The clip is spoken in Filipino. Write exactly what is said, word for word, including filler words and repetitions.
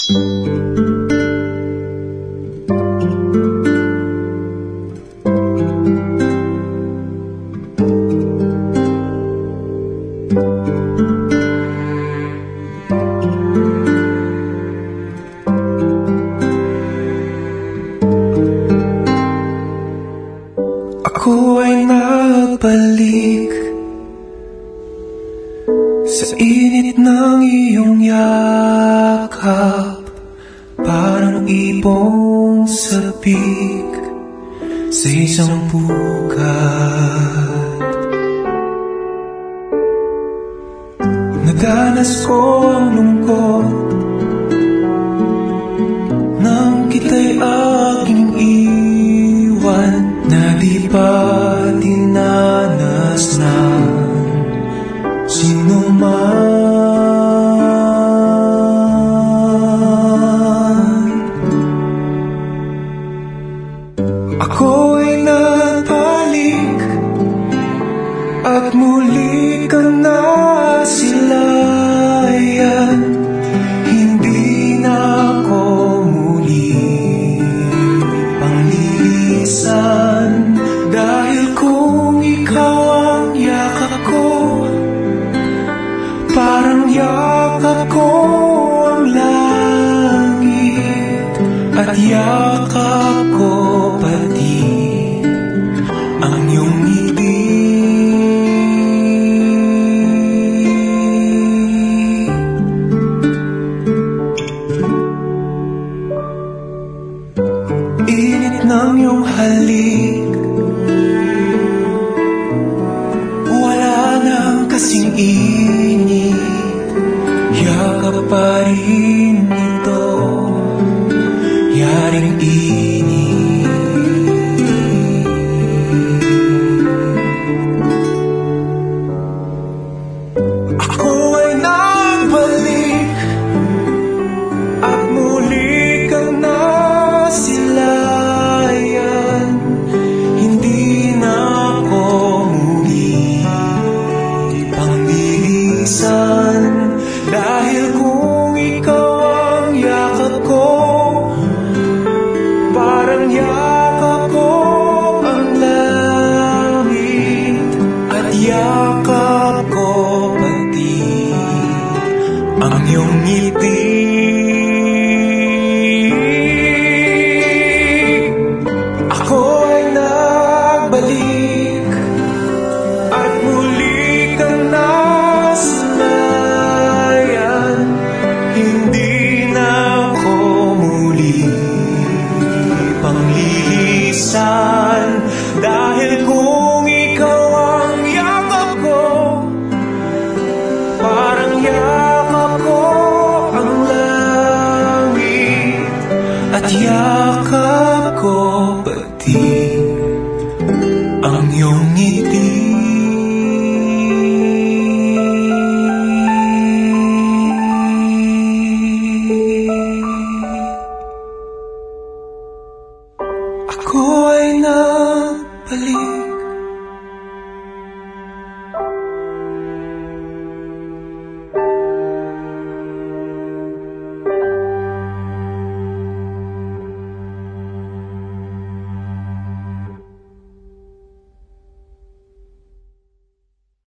Ako ay nagbalik sa init ng iyong yakap, parang ibong sabik sa isang pukat. Nadanas ko ang lungkot nang kita'y aking iwan, na di pa dinanas ng sino man. Ako ay nagbalik at muli kang nasilayan. Hindi na ako muli panglilisan, dahil kung ikaw ang yakap ko, parang yakap ko ang langit, at yakap ko pati ang iyong ngiti. Init ng iyong halik, wala nang kasing init, yakap pa rin ito, yaring init. Ako ay nagbalik at muli kang nasilayan. Hindi na ako muli panglilisan, dahil kung ikaw ang yakap ko, parang yakap ko ang langit, at yakap ko pati ang iyong ngiti. Ako ay nagbalik at muli kang nasilayan. Hindi na ako muli panglilisan,